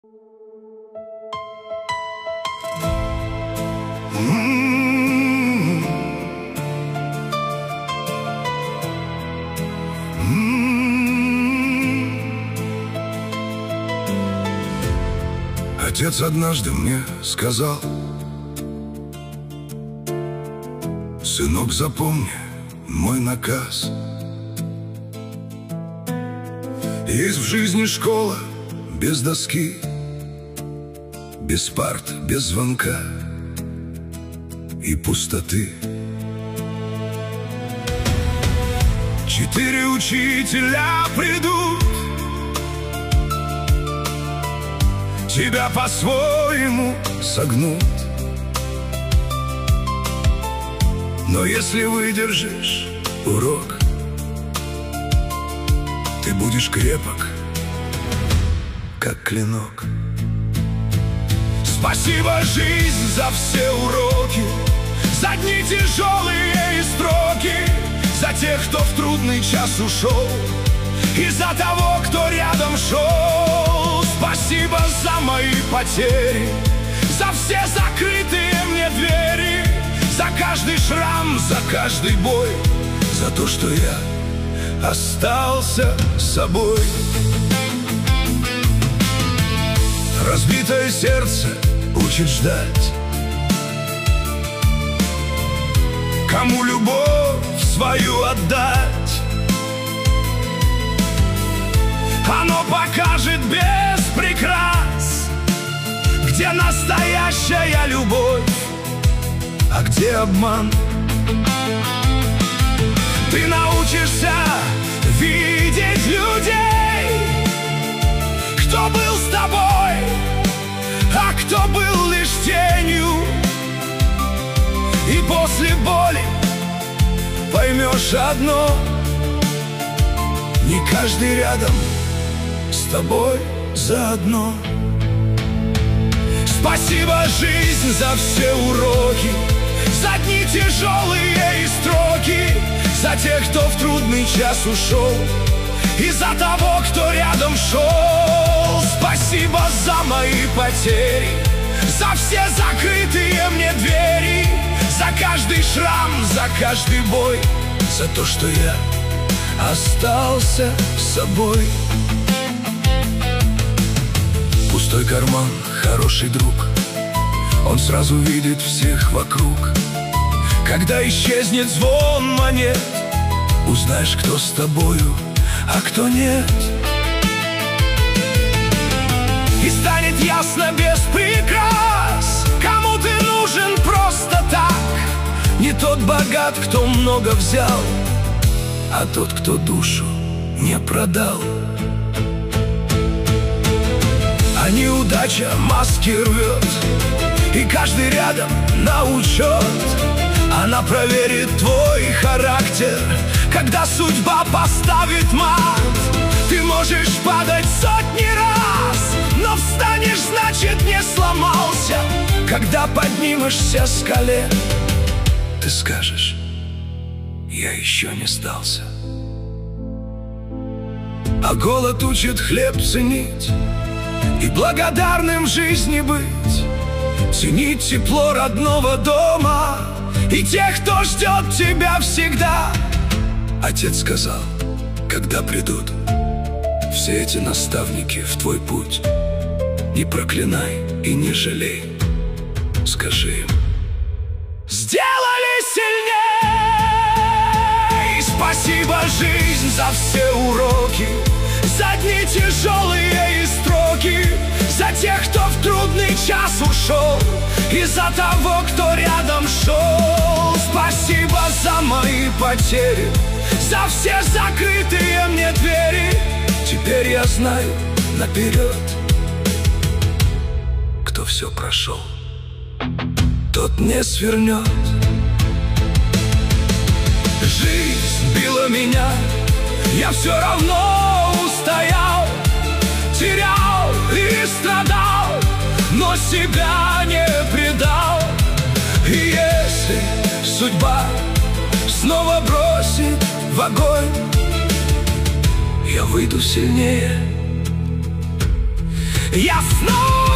Отец однажды мне сказал: сынок, запомни мой наказ. Есть в жизни школа без доски, без парт, без звонка и пустоты. 4 учителя придут, тебя по-своему согнут. Но если выдержишь урок, ты будешь крепок, как клинок. Спасибо, жизнь, за все уроки, за дни тяжелые и строки, за тех, кто в трудный час ушел, и за того, кто рядом шел. Спасибо за мои потери, за все закрытые мне двери, за каждый шрам, за каждый бой, за то, что я остался собой. Разбитое сердце учит ждать, кому любовь свою отдать. Оно покажет без прикрас, где настоящая любовь, а где обман. Ты научишься видеть людей, кто был с тобой, а кто был лишь тенью. И после боли поймешь одно: не каждый рядом с тобой заодно. Спасибо, жизнь, за все уроки, за дни тяжелые и строки, за тех, кто в трудный час ушел, и за того, кто рядом шел. Спасибо за мои потери, за все закрытые мне двери, за каждый шрам, за каждый бой, за то, что я остался собой. Пустой карман — хороший друг, он сразу видит всех вокруг. Когда исчезнет звон монет, узнаешь, кто с тобою, а кто нет. И станет ясно без прикрас, кому ты нужен просто так. Не тот богат, кто много взял, а тот, кто душу не продал. А неудача маски рвет, и каждый рядом на учет. Она проверит твой характер, когда судьба поставит мат. Ты можешь падать сотни раз, но встанешь, значит, не сломался. Когда поднимешься с колен, ты скажешь: я еще не сдался. А голод учит хлеб ценить и благодарным в жизни быть, ценить тепло родного дома и тех, кто ждет тебя всегда. Отец сказал: когда придут все эти наставники в твой путь, не проклинай и не жалей, скажи им: сделали сильней. Спасибо, жизнь, за все уроки, за дни тяжелые и строки, за тех, кто в трудный час ушел, и за того, кто рядом шел. Спасибо за мои потери, за все закрытые мне двери. Теперь я знаю наперед, кто все прошел, тот не свернет. Жизнь била меня, я все равно устоял, терял и страдал, но себя не предал. И если судьба снова бросит в огонь, я выйду сильнее. Я снова